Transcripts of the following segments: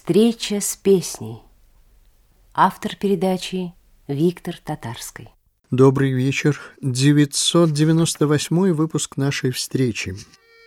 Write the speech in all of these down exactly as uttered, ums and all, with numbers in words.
Встреча с песней. Автор передачи Виктор Татарский. Добрый вечер. девятьсот девяносто восьмой выпуск нашей встречи.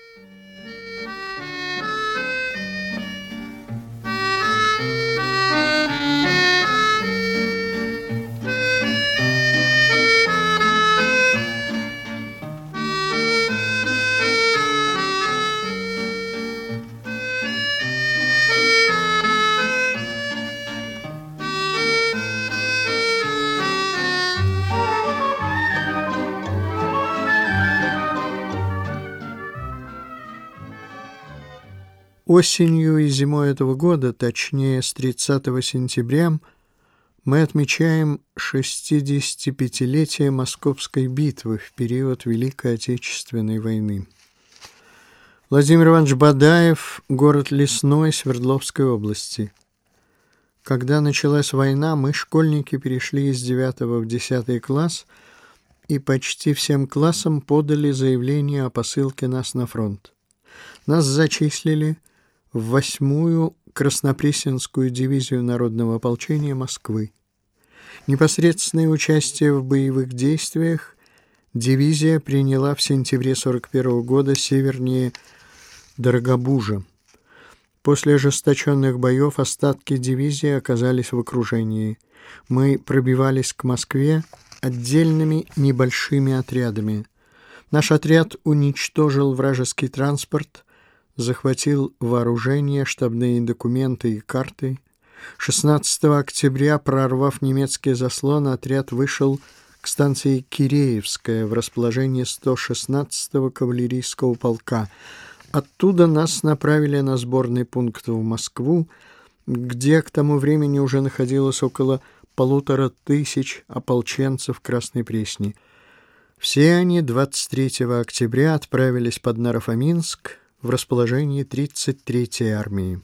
Осенью и зимой этого года, точнее с тридцатого сентября, мы отмечаем шестидесятипятилетие Московской битвы в период Великой Отечественной войны. Владимир Иванович Бадаев, город Лесной, Свердловской области. Когда началась война, мы, школьники, перешли из девятого в десятый класс и почти всем классам подали заявление о посылке нас на фронт. Нас зачислили в восьмую Краснопресненскую дивизию Народного ополчения Москвы. Непосредственное участие в боевых действиях дивизия приняла в сентябре сорок первого года севернее Дорогобужа. После ожесточенных боев остатки дивизии оказались в окружении. Мы пробивались к Москве отдельными небольшими отрядами. Наш отряд уничтожил вражеский транспорт, захватил вооружение, штабные документы и карты. шестнадцатого октября, прорвав немецкие заслоны, отряд вышел к станции Киреевская в расположении сто шестнадцатого кавалерийского полка. Оттуда нас направили на сборный пункт в Москву, где к тому времени уже находилось около полутора тысяч ополченцев Красной Пресни. Все они двадцать третьего октября отправились под Наро-Фоминск в расположении тридцать третьей армии.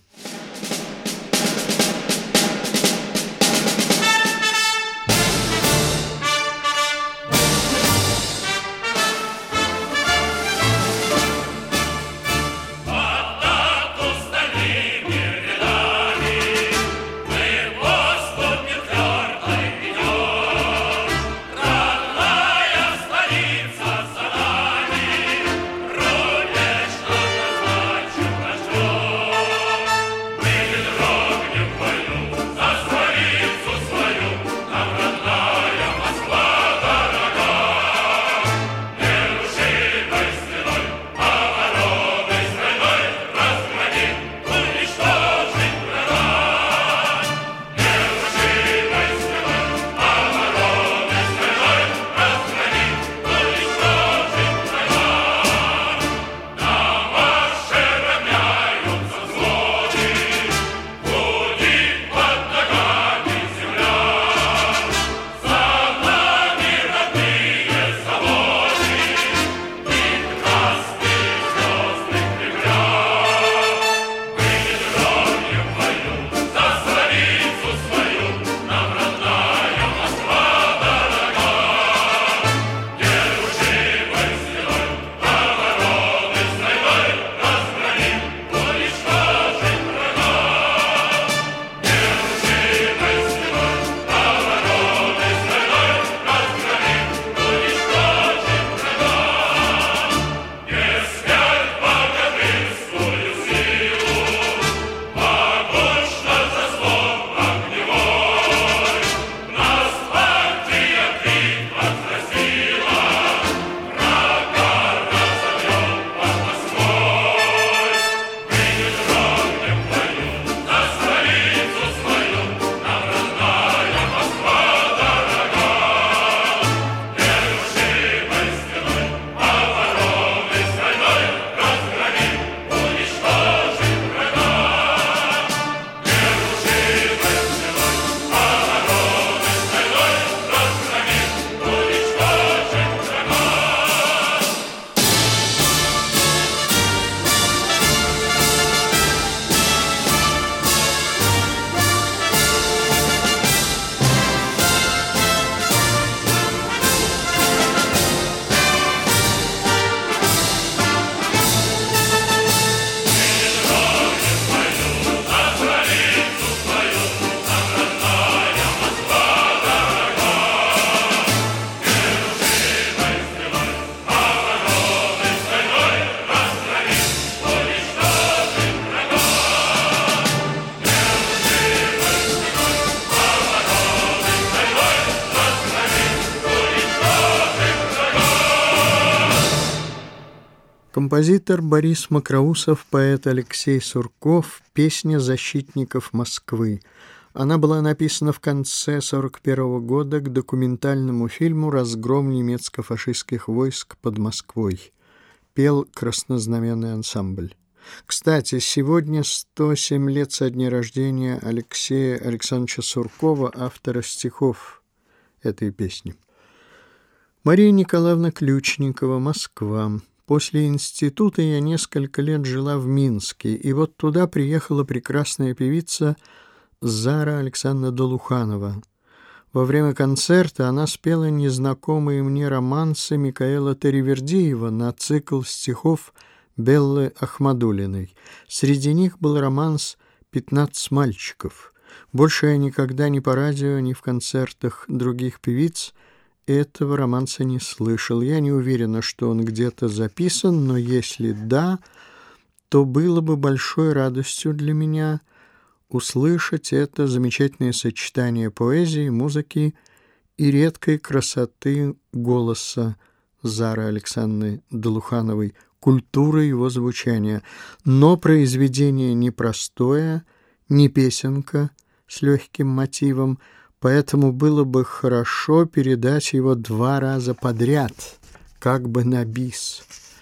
Композитор Борис Мокроусов, поэт Алексей Сурков. Песня защитников Москвы. Она была написана в конце сорок первого года к документальному фильму «Разгром немецко-фашистских войск под Москвой». Пел краснознаменный ансамбль. Кстати, сегодня сто семь лет со дня рождения Алексея Александровича Суркова, автора стихов этой песни. Мария Николаевна Ключникова, Москва. После института я несколько лет жила в Минске, и вот туда приехала прекрасная певица Зара Александровна Долуханова. Во время концерта она спела незнакомые мне романсы Микаэла Таривердиева на цикл стихов Беллы Ахмадуллиной. Среди них был романс «Пятнадцать мальчиков». Больше я никогда ни по радио, ни в концертах других певиц этого романса не слышал. Я не уверена, что он где-то записан, но если да, то было бы большой радостью для меня услышать это замечательное сочетание поэзии, музыки и редкой красоты голоса Зары Александровны Долухановой, культуры его звучания. Но произведение непростое, не песенка с легким мотивом, поэтому было бы хорошо передать его два раза подряд, как бы на бис.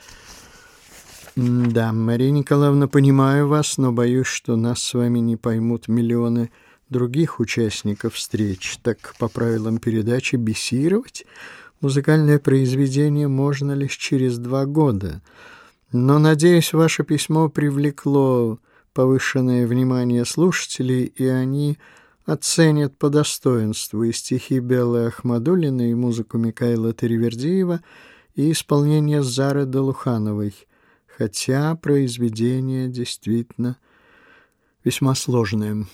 Да, Мария Николаевна, понимаю вас, но боюсь, что нас с вами не поймут миллионы других участников встреч. Так по правилам передачи бисировать музыкальное произведение можно лишь через два года. Но, надеюсь, ваше письмо привлекло повышенное внимание слушателей, и они оценят по достоинству и стихи Беллы Ахмадуллиной, и музыку Микаэла Таривердиева, и исполнение Зары Долухановой, хотя произведение действительно весьма сложное.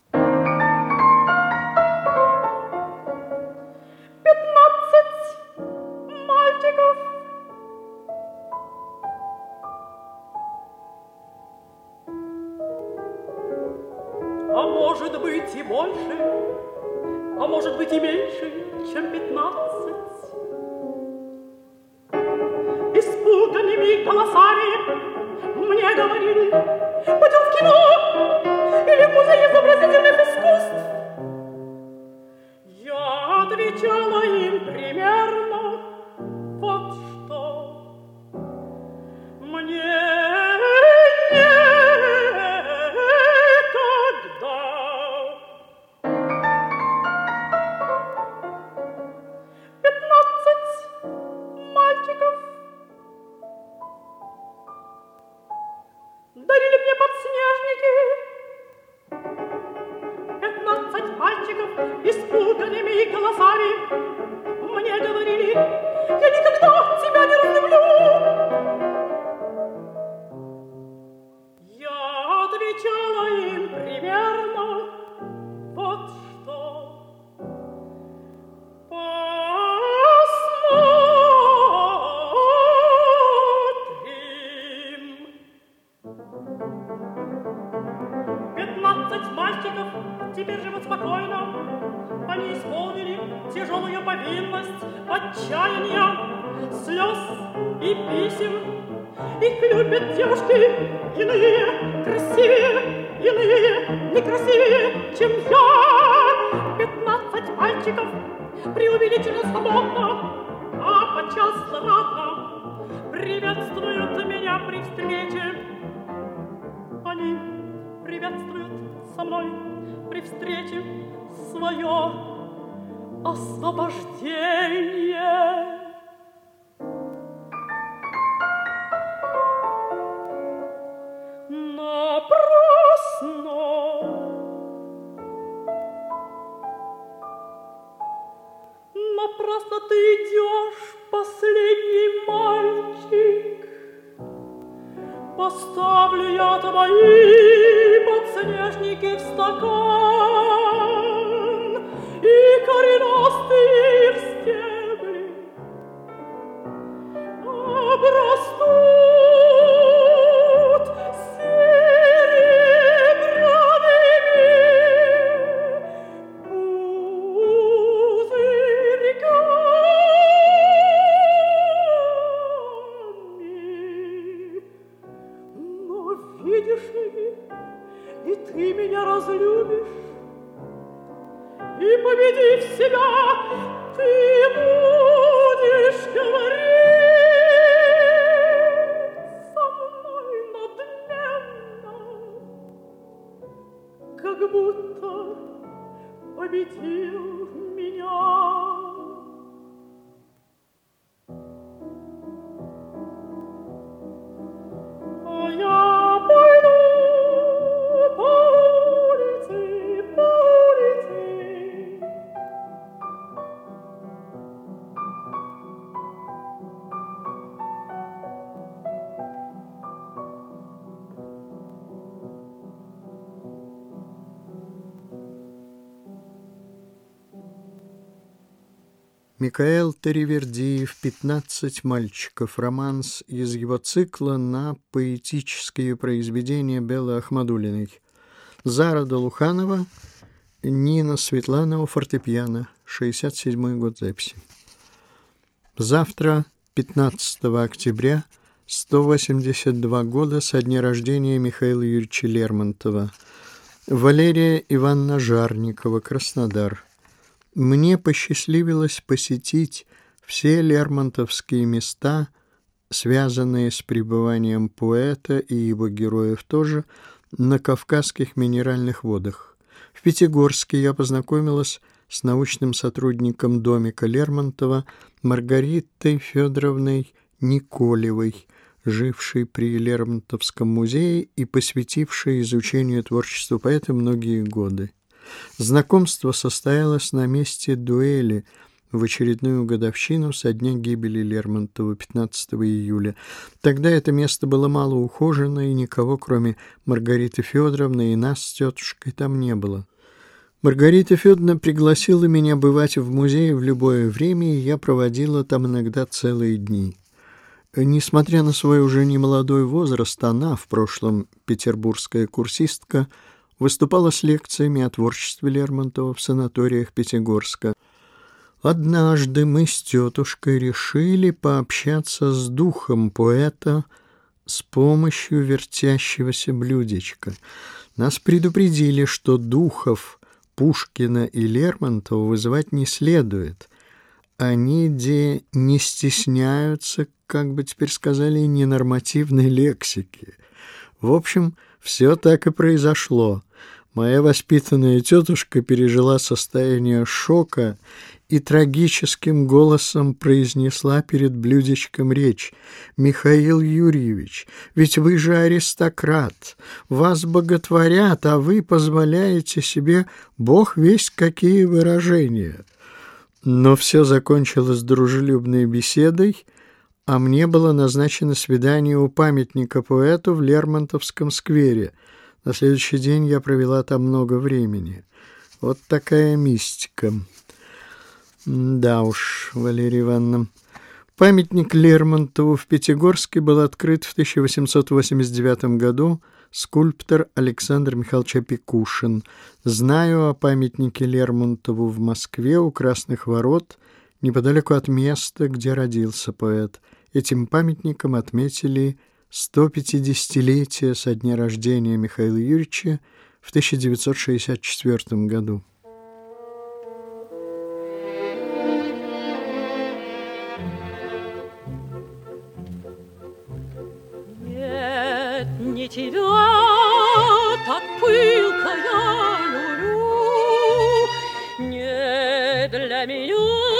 А может быть и больше, а может быть и меньше, чем пятнадцать. Испуганными голосами мне говорили: пойдем в кино или в музей изобразительных искусств. Я отвечала им примерно вот что: мне дарили мне подснежники. Пятнадцать мальчиков испуганными голосами мне говорили: я никогда тебя не разлюблю. Я отвечала им примерно вот что: Пятнадцать мальчиков теперь живут спокойно. Они исполнили тяжелую повинность отчаяния, слез и писем. Их любят девушки иные красивее, иные некрасивее, чем я. Пятнадцать мальчиков преувеличенно свободно, а подчас злорадно приветствуют меня при встрече. Они приветствуют со мной при встрече свое освобождение. Напрасно, напрасно ты идешь, последний мальчик. Поставлю я твои подснежники в стакан, и коренастые стебли обрастут серебряными пузырьками. разлюбишь, и, победив себя, ты будешь говорить со мной надленно, как будто победил меня. А я пойду по улице, по улице. Микаэл Таривердиев «Пятнадцать мальчиков». Романс из его цикла на поэтические произведения Беллы Ахмадуллиной. Зара Долуханова, Нина Светланова, фортепиано. шестьдесят седьмой год записи. Завтра, пятнадцатого октября, сто восемьдесят два года со дня рождения Михаила Юрьевича Лермонтова. Валерия Ивановна Жарникова, Краснодар. Мне посчастливилось посетить все лермонтовские места, связанные с пребыванием поэта и его героев тоже, на Кавказских минеральных водах. В Пятигорске я познакомилась с научным сотрудником домика Лермонтова Маргаритой Федоровной Николевой, жившей при Лермонтовском музее и посвятившей изучению творчества поэта многие годы. Знакомство состоялось на месте дуэли в очередную годовщину со дня гибели Лермонтова, пятнадцатого июля. Тогда это место было мало ухожено, и никого, кроме Маргариты Федоровны и нас с тетушкой, там не было. Маргарита Федоровна пригласила меня бывать в музее в любое время, и я проводила там иногда целые дни. Несмотря на свой уже немолодой возраст, она, в прошлом петербургская курсистка, выступала с лекциями о творчестве Лермонтова в санаториях Пятигорска. Однажды мы с тетушкой решили пообщаться с духом поэта с помощью вертящегося блюдечка. Нас предупредили, что духов Пушкина и Лермонтова вызывать не следует. Они, де, не стесняются, как бы теперь сказали, ненормативной лексики. В общем, все так и произошло. Моя воспитанная тетушка пережила состояние шока и трагическим голосом произнесла перед блюдечком речь: «Михаил Юрьевич, ведь вы же аристократ, вас боготворят, а вы позволяете себе бог весть какие выражения». Но все закончилось дружелюбной беседой, а мне было назначено свидание у памятника поэту в Лермонтовском сквере. На следующий день я провела там много времени. Вот такая мистика. Да уж, Валерия Ивановна. Памятник Лермонтову в Пятигорске был открыт в тысяча восемьсот восемьдесят девятом году. Скульптор Александр Михайлович Опекушин. Знаю о памятнике Лермонтову в Москве у Красных ворот, неподалеку от места, где родился поэт. Этим памятником отметили сто пятидесятилетие со дня рождения Михаила Юрьевича в тысяча девятьсот шестьдесят четвёртом году. Нет, не тебя так пылко я люблю, не для меня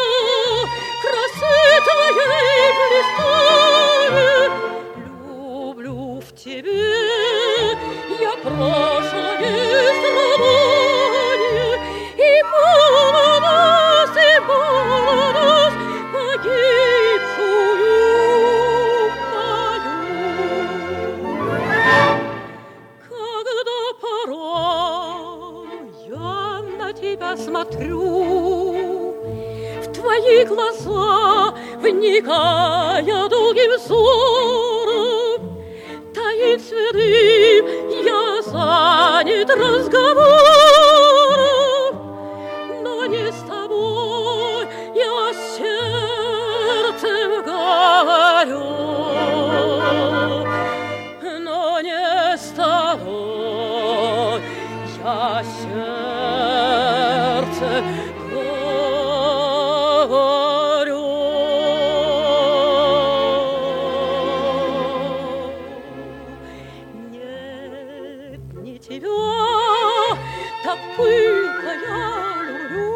красы твоей блистали. Люблю в тебе я прошлое сравнение, и молодость, и молодость погибшую мою. Когда порой я на тебя смотрю, в твои глаза вникая долгим взором, таинственным я занят разговором, но не с тобой я сердцем говорю, но не с тобой я а сердце говорю. Нет, не тебя так пылко я люблю,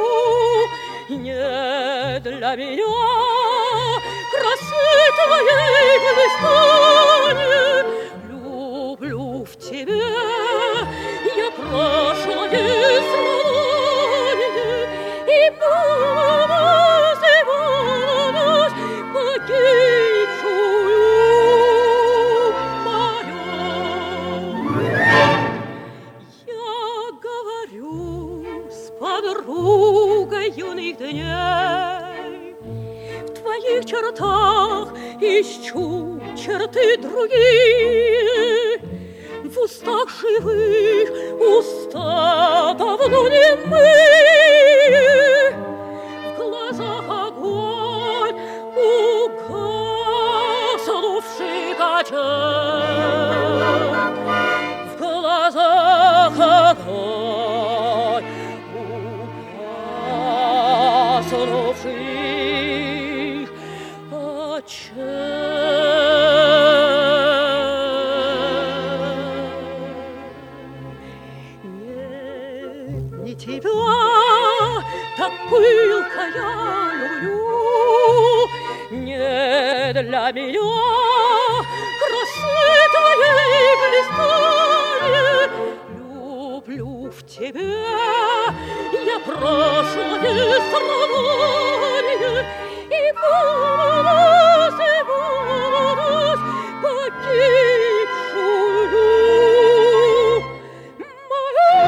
не для меня красы твоей блистанет. Люблю в тебе я прошлое сравнение, и малость, и малость погибшую мою. Я говорю с подругой юных дней, в твоих чертах ищу черты другие, в устах живых уста давно немые, в глазах огонь угаснувших очей, в глазах огонь угаснувших очей. Тебя так пылко я люблю, не для меня красы твоей блистанет. Люблю в тебе я прошлое сравнение, и молодость, и молодость погибшую мою.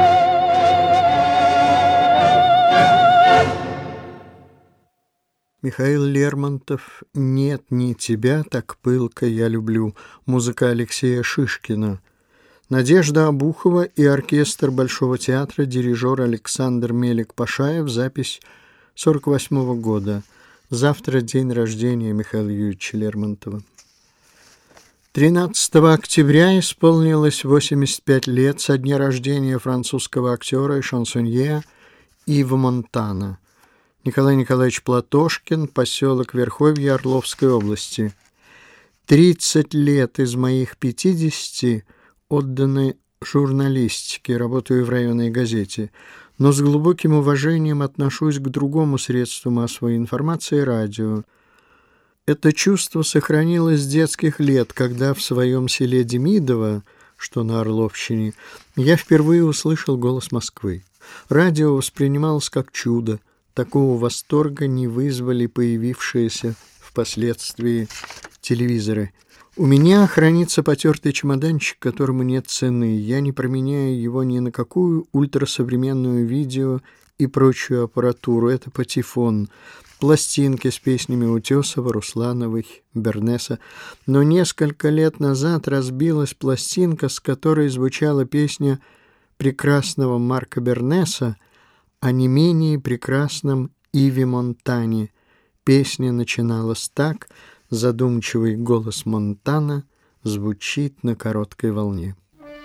Михаил Лермонтов «Нет, не тебя так пылко я люблю», музыка Алексея Шишкина. Надежда Обухова и оркестр Большого театра, дирижер Александр Мелик-Пашаев, запись сорок восьмого года. Завтра день рождения Михаила Юрьевича Лермонтова. тринадцатого октября исполнилось восемьдесят пять лет со дня рождения французского актера и шансонье Ива Монтана. Николай Николаевич Платошкин, поселок Верховье Орловской области. тридцать лет из моих пятидесяти отданы журналистике, работаю в районной газете, но с глубоким уважением отношусь к другому средству массовой информации – радио. Это чувство сохранилось с детских лет, когда в своем селе Демидово, что на Орловщине, я впервые услышал голос Москвы. Радио воспринималось как чудо. Такого восторга не вызвали появившиеся впоследствии телевизоры. У меня хранится потертый чемоданчик, которому нет цены. Я не променяю его ни на какую ультрасовременную видео и прочую аппаратуру. Это патефон, пластинки с песнями Утесова, Руслановой, Бернеса. Но несколько лет назад разбилась пластинка, с которой звучала песня прекрасного Марка Бернеса о не менее прекрасном Иве Монтане. Песня начиналась так: задумчивый голос Монтана звучит на короткой волне.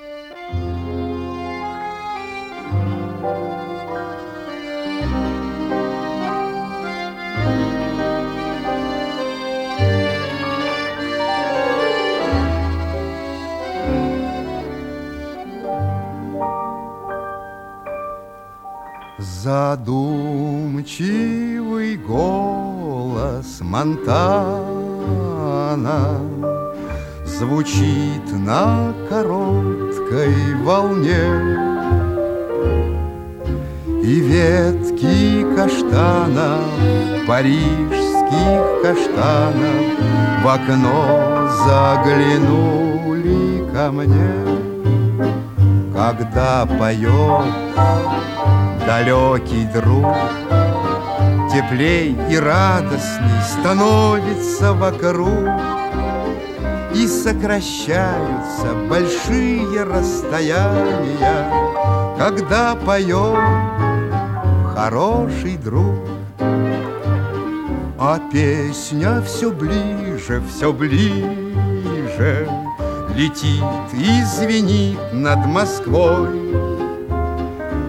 Задумчивый голос Монтана звучит на короткой волне, и ветки каштанов, парижских каштанов, в окно заглянули ко мне, когда поет далекий друг. Теплей и радостней становится вокруг, и сокращаются большие расстояния, когда поет хороший друг. А песня все ближе, все ближе летит и звенит над Москвой.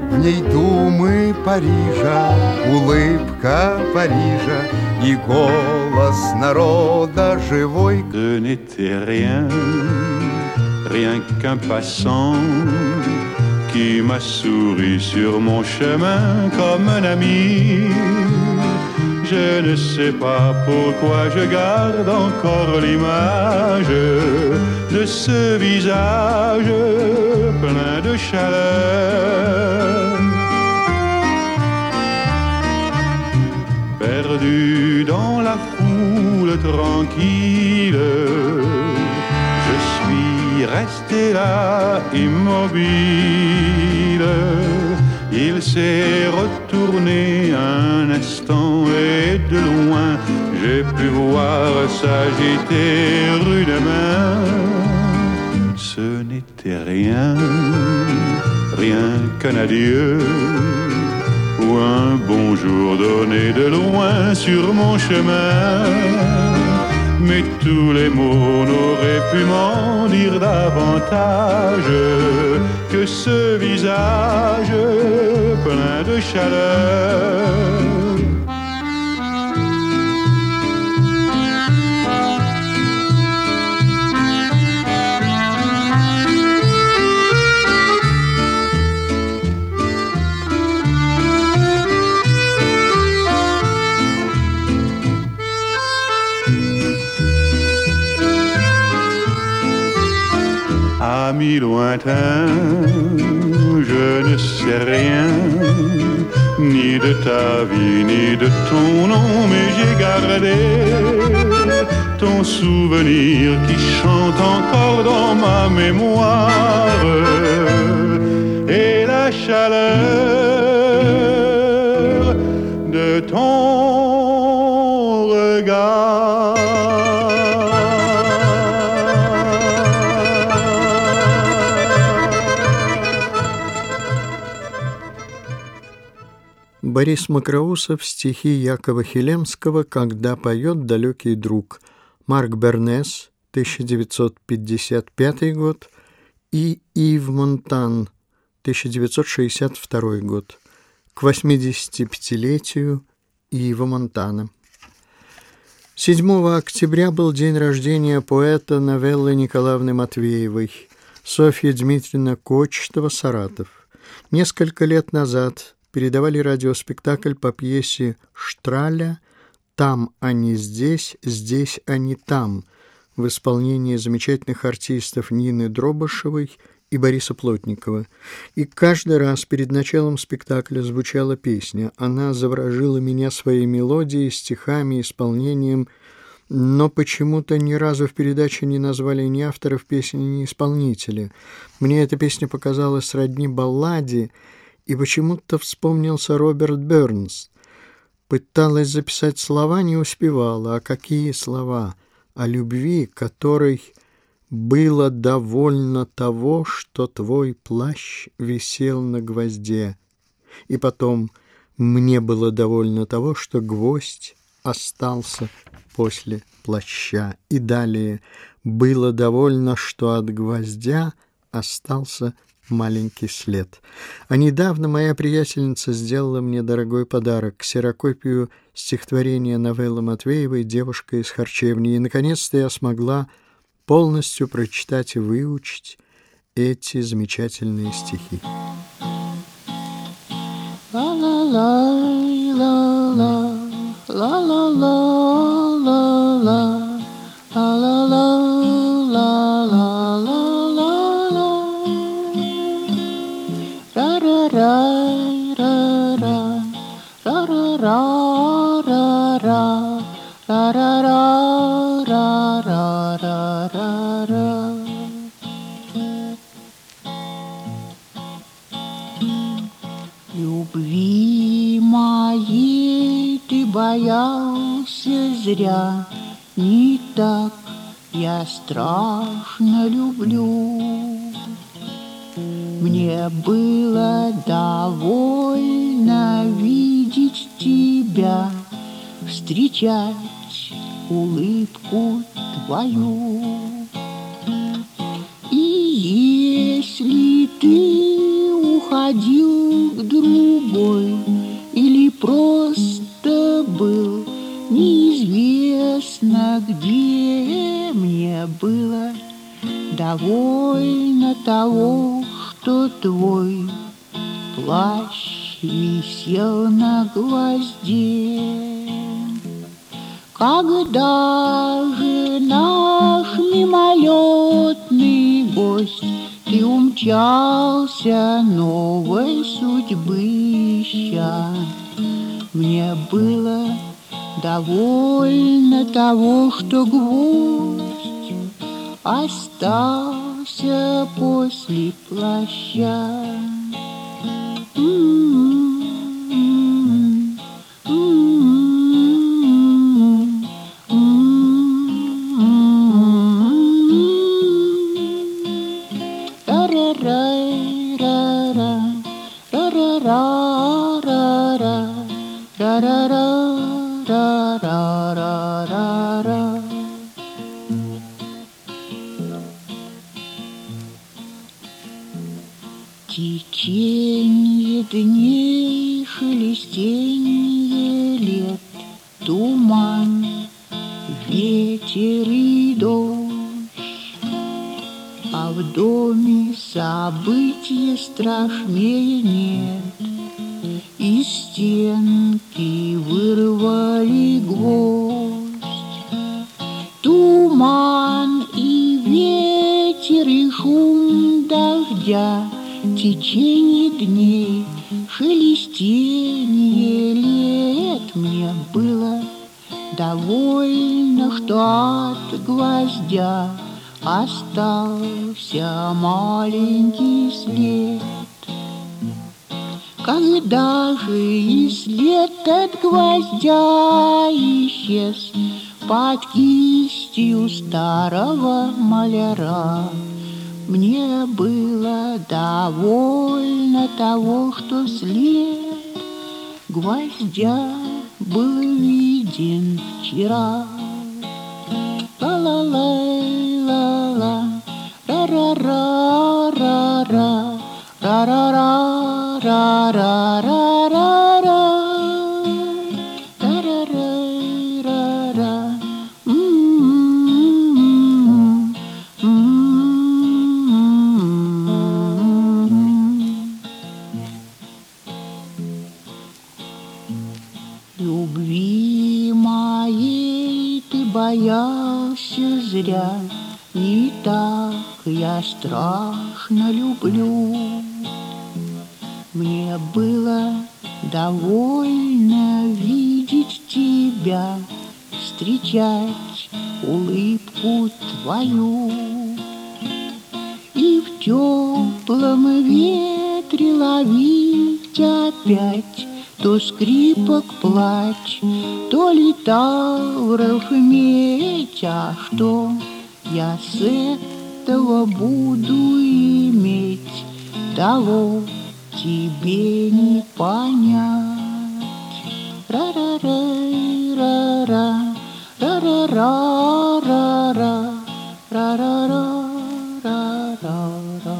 В ней думы Парижа, улыбка Парижа и голос народа живой. Ce n'était rien, rien qu'un passant qui m'a souri sur mon chemin comme un ami. Je ne sais pas pourquoi je garde encore l'image de ce visage plein de chaleur. Perdu dans la foule tranquille, je suis resté là immobile. Il s'est retourné un instant et de loin j'ai pu voir s'agiter rudement. Ce n'était rien, rien qu'un adieu ou un bonjour donné de loin sur mon chemin. Mais tous les mots n'auraient pu m'en dire davantage que ce visage plein de chaleur. Amis lointains, je ne sais rien, ni de ta vie, ni de ton nom, mais j'ai gardé ton souvenir qui chante encore dans ma mémoire, et la chaleur de ton regard. Борис Мокроусов, стихи Якова Хелемского «Когда поет далекий друг», Марк Бернес, тысяча девятьсот пятьдесят пятый год, и Ив Монтан, тысяча девятьсот шестьдесят второй год, к восьмидесятипятилетию Ива Монтана. седьмого октября был день рождения поэта Новеллы Николаевны Матвеевой, Софья Дмитриевна Кочетова, Саратов. Несколько лет назад передавали радиоспектакль по пьесе Штраля «Там, а не здесь, здесь, а не там» в исполнении замечательных артистов Нины Дробышевой и Бориса Плотникова. И каждый раз перед началом спектакля звучала песня. Она заворожила меня своей мелодией, стихами, исполнением, но почему-то ни разу в передаче не назвали ни авторов песни, ни исполнителя. Мне эта песня показалась сродни балладе, и почему-то вспомнился Роберт Бернс. Пыталась записать слова, не успевала. А какие слова? О любви, которой было довольно того, что твой плащ висел на гвозде. И потом мне было довольно того, что гвоздь остался после плаща. И далее было довольно, что от гвоздя остался маленький след. А недавно моя приятельница сделала мне дорогой подарок — ксерокопию стихотворения Новеллы Матвеевой «Девушка из харчевни». И, наконец-то, я смогла полностью прочитать и выучить эти замечательные стихи. Любви моей ты боялся зря, не так я страшно люблю. Мне было довольно видеть тебя, встречать улыбку твою. И если ты уходил друг другой или просто был, неизвестно где. Мне было довольно того, что твой плащ висел на гвозде. Когда же наш мимолетный гость ты умчался новой судьбы ища, мне было довольно того, что гвоздь остался после плаща. Течение дней, шелестенье лет, туман, ветер и дождь, а в доме события страшнее нет. Из стенки вырвали гвоздь. Туман и ветер и шум дождя, течение дней, шелестенье лет. Мне было довольно, что от гвоздя остался маленький след. Когда же и след от гвоздя исчез под кистью старого маляра, мне было довольно того, что след гвоздя был виден вчера. Ла-ла-лай-ла-ла, ра-ра-ра-ра-ра, ра-ра-ра-ра-ра-ра-ра, ра-ра-ра-ра-ра. Любви моей ты боялся зря, не так я страшно люблю. Мне было довольно видеть тебя, встречать улыбку твою. И в теплом ветре ловить опять то скрипок плач, то литавров медь. А что я с этого буду иметь, того тебе не понять. Ра-ра-ра-ра-ра, ра-ра-ра-ра-ра, ра-ра-ра-ра-ра-ра.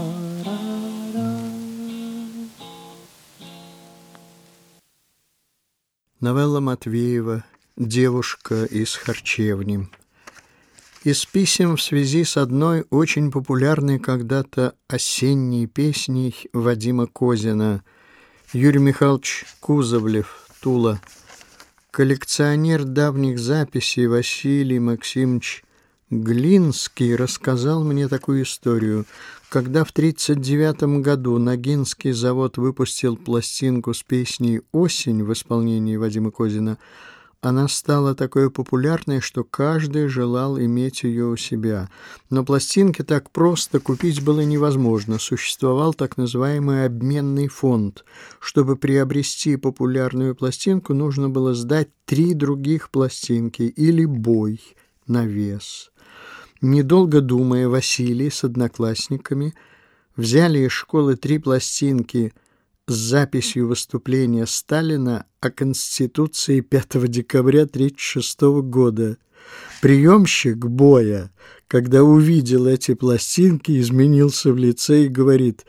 Новелла Матвеева «Девушка из харчевни». Из писем в связи с одной очень популярной когда-то осенней песней Вадима Козина. Юрий Михайлович Кузовлев, Тула. Коллекционер давних записей Василий Максимович Глинский рассказал мне такую историю. Когда в тридцать девятом году Ногинский завод выпустил пластинку с песней «Осень» в исполнении Вадима Козина, она стала такой популярной, что каждый желал иметь ее у себя. Но пластинки так просто купить было невозможно. Существовал так называемый обменный фонд. Чтобы приобрести популярную пластинку, нужно было сдать три других пластинки или бой на вес. Недолго думая, Василий с одноклассниками взяли из школы три пластинки с записью выступления Сталина о Конституции пятого декабря тысяча девятьсот тридцать шестого года. Приемщик боя, когда увидел эти пластинки, изменился в лице и говорит: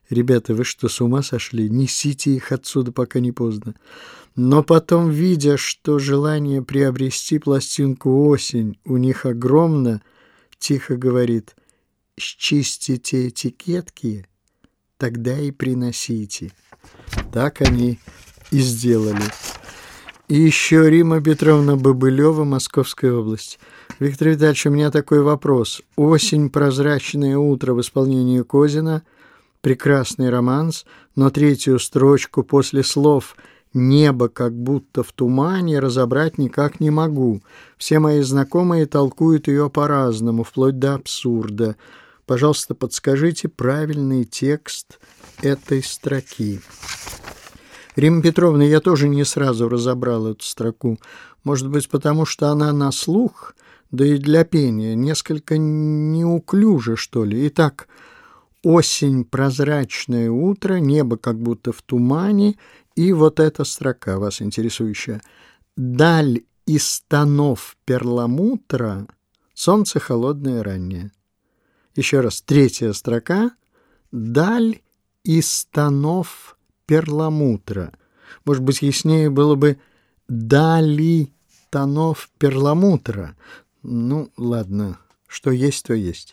Ребята, вы что, с ума сошли? Несите их отсюда, пока не поздно. Но потом, видя, что желание приобрести пластинку «Осень» у них огромно, тихо говорит: «Счистите этикетки, тогда и приносите». Так они и сделали. И еще Римма Петровна Бобылева, Московская область. Виктор Витальевич, у меня такой вопрос. «Осень. Прозрачное утро» в исполнении Козина. Прекрасный романс, но третью строчку после слов «небо как будто в тумане» разобрать никак не могу. Все мои знакомые толкуют ее по-разному, вплоть до абсурда. Пожалуйста, подскажите правильный текст этой строки. Римма Петровна, я тоже не сразу разобрал эту строку. Может быть, потому что она на слух, да и для пения несколько неуклюже, что ли. Итак, «Осень, прозрачное утро, небо как будто в тумане», и вот эта строка, вас интересующая. «Даль из станов перламутра, солнце холодное раннее». Еще раз, третья строка. «Даль из станов перламутра». Может быть, яснее было бы «дали тонов перламутра». Ну, ладно, что есть, то есть.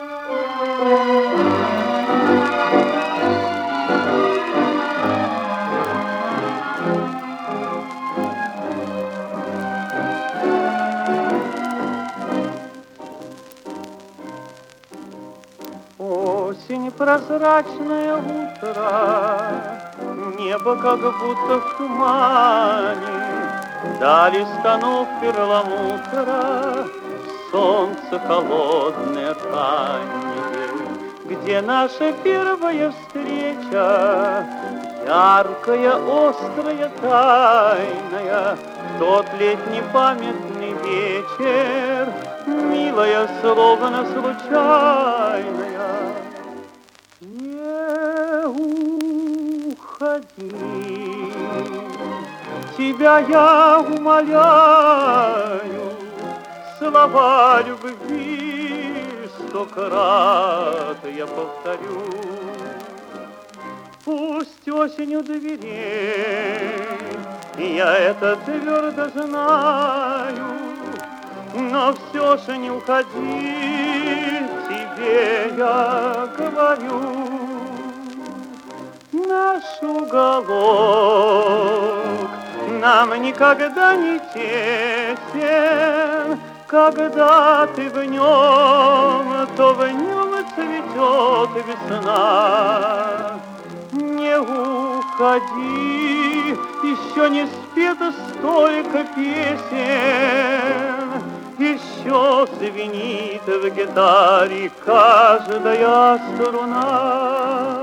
Осень, прозрачное утро, небо как будто в тумане, дали станов перламутра, солнце холодное раннее, где наша первая встреча, яркая, острая, тайная, тот летний памятный вечер, милая, словно случайная. Не уходи, тебя я умоляю, слова любви стократ я повторю. Пусть осень у дверей, я это твердо знаю, но все же не уходи, тебе я говорю. Наш уголок нам никогда не тесен, когда ты в нем, то в нем цветет весна. Не уходи, еще не спето столько песен, еще звенит в гитаре каждая струна.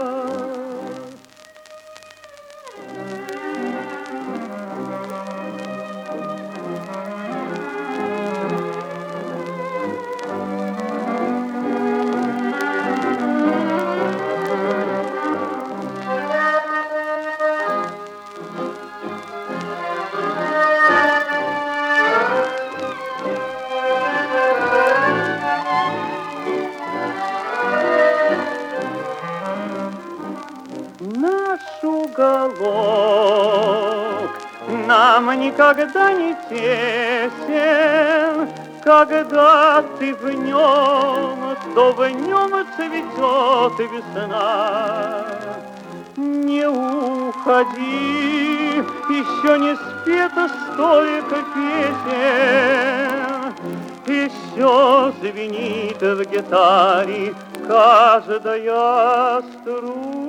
Уголок нам никогда не тесен, когда ты в нем, то в нем цветет весна. Не уходи, еще не спето столько песен, еще звенит в гитаре каждая струна.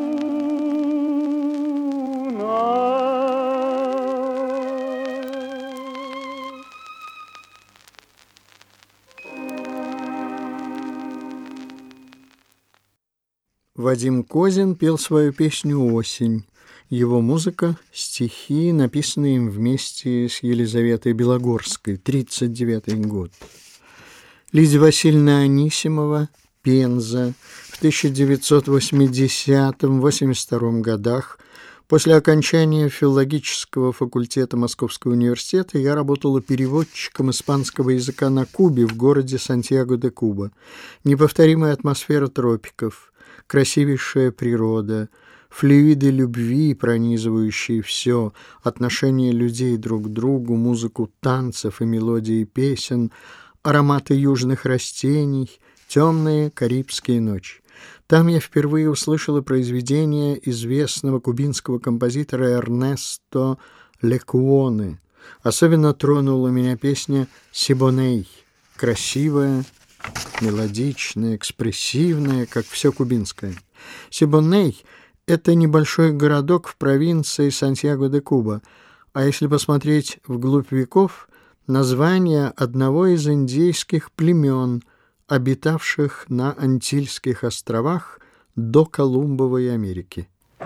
Вадим Козин пел свою песню «Осень». Его музыка — стихи, написанные им вместе с Елизаветой Белогорской, тридцать девятый год. Лидия Васильевна Анисимова, Пенза, в тысяча девятьсот восьмидесятом — восемьдесят втором годах. После окончания филологического факультета Московского университета я работала переводчиком испанского языка на Кубе, в городе Сантьяго-де-Куба. Неповторимая атмосфера тропиков. красивейшая природа, флюиды любви, пронизывающие все, отношения людей друг к другу, музыку танцев и мелодии песен, ароматы южных растений, темные карибские ночи. Там я впервые услышала произведение известного кубинского композитора Эрнесто Лекуоне. Особенно тронула меня песня «Сибоней», красивая, мелодичная, экспрессивная, как все кубинское. Сибоней — это небольшой городок в провинции Сантьяго-де-Куба, а если посмотреть вглубь веков, название одного из индейских племен, обитавших на Антильских островах до Колумбовой Америки.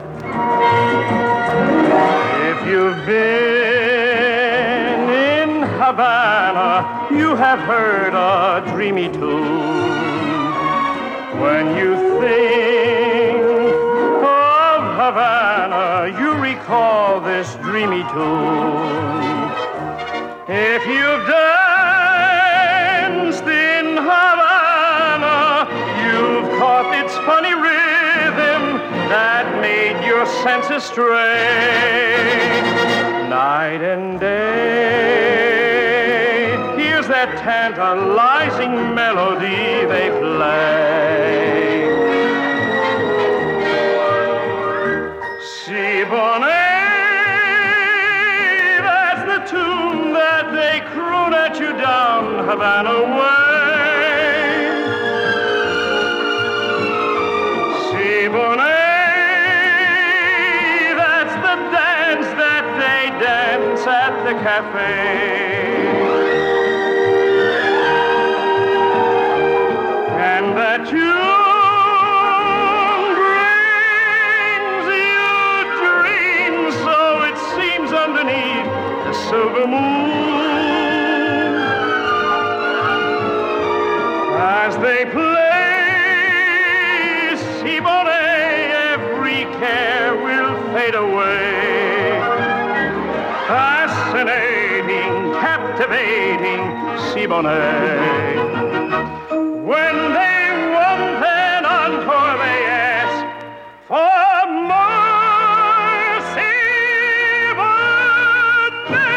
If you've been in Havana, you have heard a dreamy tune. When you think of Havana, you recall this dreamy tune. If you've danced in Havana, you've caught its funny rhythm that made your senses stray. Night and day, here's that tantalizing melody they play. Siboney, that's the tune that they croon at you down Havana way. Siboney, at the cafe. And that tune brings you dreams, so it seems underneath the silver moon. As they play Siboney, every care will fade away. Fascinating, captivating Siboney. When they want an encore, they ask for more Siboney.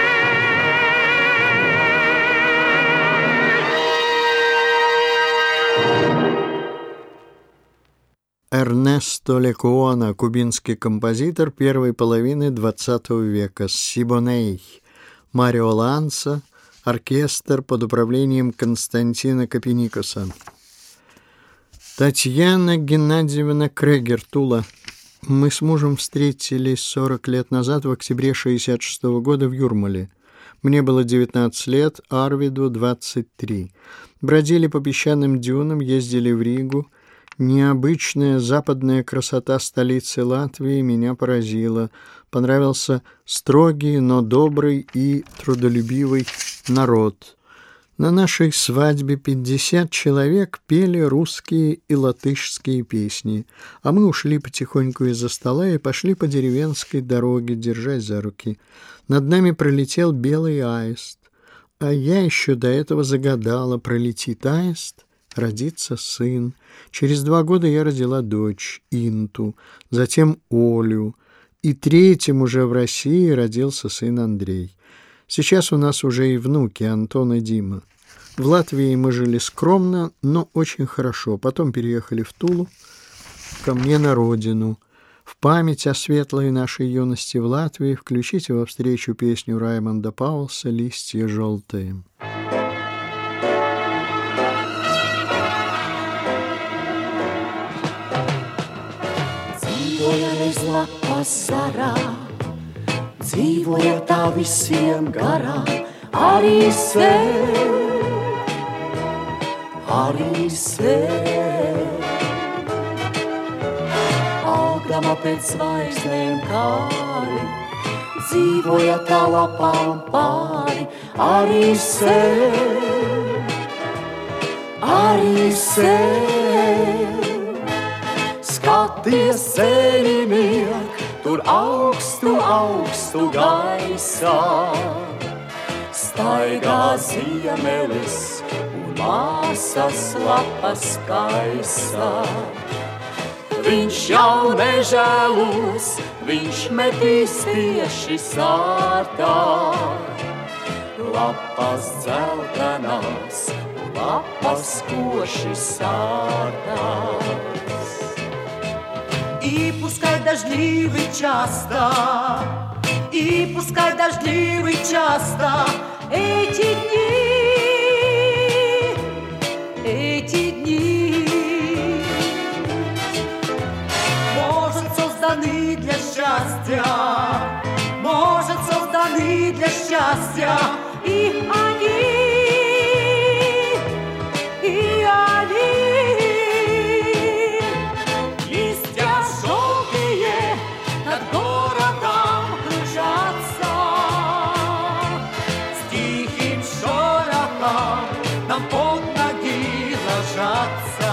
Эрнесто Лекуона, кубинский композитор первой половины двадцатого века, «Сибоней», Марио Ланса, оркестр под управлением Константина Капеникоса. Татьяна Геннадьевна Крегер, Тула. Мы с мужем встретились сорок лет назад, в октябре шестьдесят шестого года в Юрмале. Мне было девятнадцать лет, Арвиду двадцать три. Бродили по песчаным дюнам, ездили в Ригу. Необычная западная красота столицы Латвии меня поразила. Понравился строгий, но добрый и трудолюбивый народ. На нашей свадьбе пятьдесят человек пели русские и латышские песни, а мы ушли потихоньку из-за стола и пошли по деревенской дороге, держась за руки. Над нами пролетел белый аист, а я еще до этого загадала: пролетит аист, родится сын. Через два года я родила дочь Инту, затем Олю, и третьим уже в России родился сын Андрей. Сейчас у нас уже и внуки Антон и Дима. В Латвии мы жили скромно, но очень хорошо. Потом переехали в Тулу, ко мне на родину. В память о светлой нашей юности в Латвии включите во встречу песню Раймонда Паулса «Листья желтые». Dzīvoja reiz lapas zarā, dzīvoja tā visiem garā, arī sev, arī sev. Augdama pēc zvaigznēm kāri, dzīvoja tā lapām pāri, arī sev, arī sev. Skaties, ceļiniek, tur augstu, augstu gaisā, staigā ziemelis un māsas lapas kaisā. Viņš jau nežēlos, viņš metīs tieši sārtā. Lapas dzeltenās, lapas koši sārtās. И пускай дождливый часто, и пускай дождливый часто эти дни, эти дни, может, созданы для счастья, может, созданы для счастья, и они, и они. Листья желтые над городом кружатся, с тихим шорохом нам под ноги ложатся.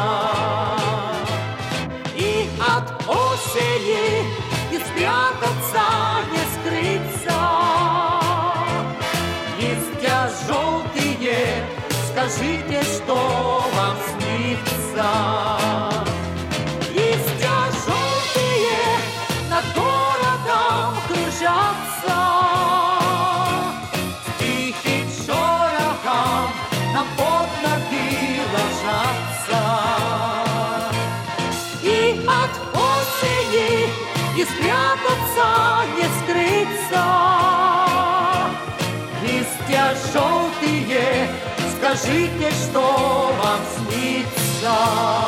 И от осени не спрятаться, не скрыться. Листья желтые, скажите, что вам снится. Листья желтые над городом кружатся, с тихим шорохом нам под ноги ложатся. И от осени не спрятаться, не скрыться. Листья желтые, скажите, что вам снится.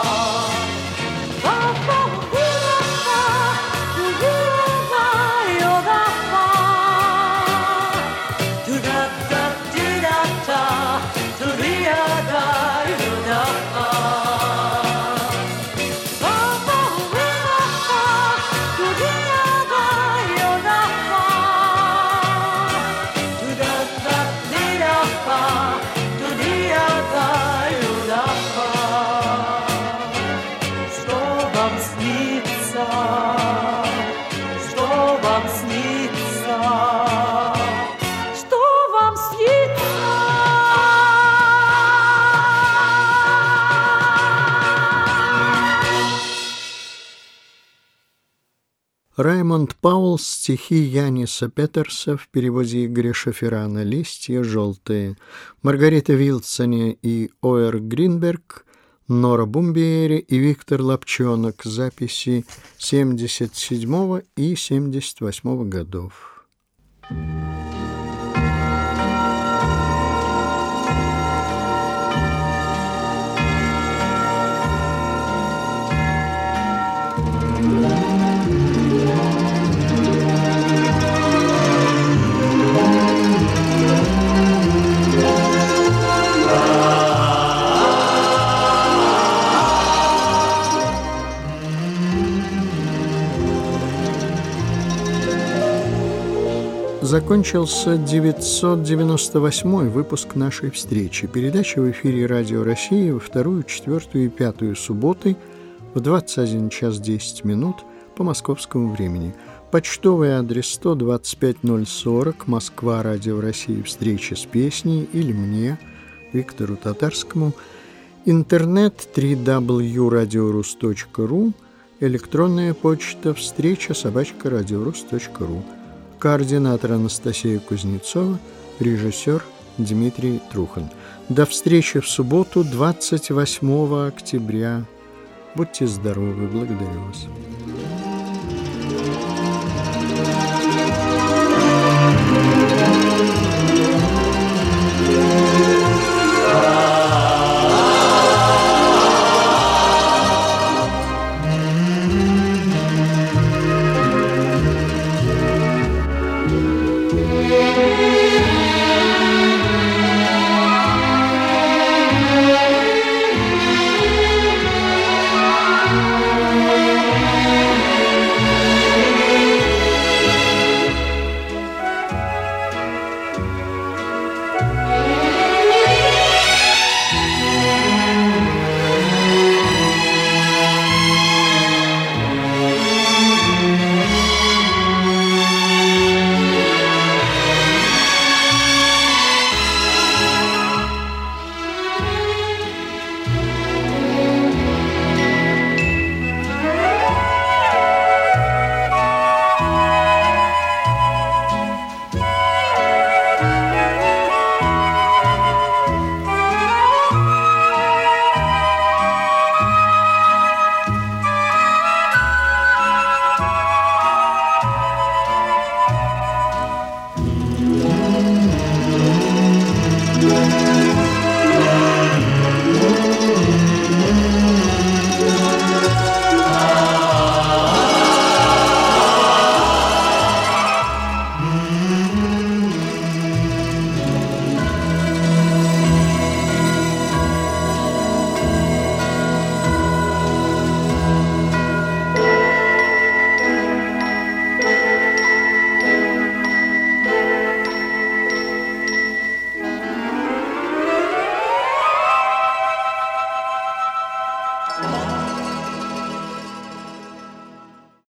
Раймонд Пауэлл, стихи Яниса Петерса в переводе Игоря Шаферана «Листья желтые», Маргарита Вилсоне и Оэр Гринберг, Нора Бумбиери и Виктор Лапчонок, записи семьдесят седьмого и семьдесят восьмого годов. Закончился девятьсот девяносто восьмой выпуск нашей встречи. Передача в эфире Радио России во вторую, четвертую и пятую субботы в двадцать один час десять минут по московскому времени. Почтовый адрес сто двадцать пять ноль сорок, Москва, Радио России, встреча с песней, или мне, Виктору Татарскому. Интернет дабл ю дабл ю дабл ю точка радиорус точка ру, электронная почта встреча собачка радиорус точка ру. Координатор Анастасия Кузнецова, режиссер Дмитрий Трухан. До встречи в субботу, двадцать восьмого октября. Будьте здоровы, благодарю вас.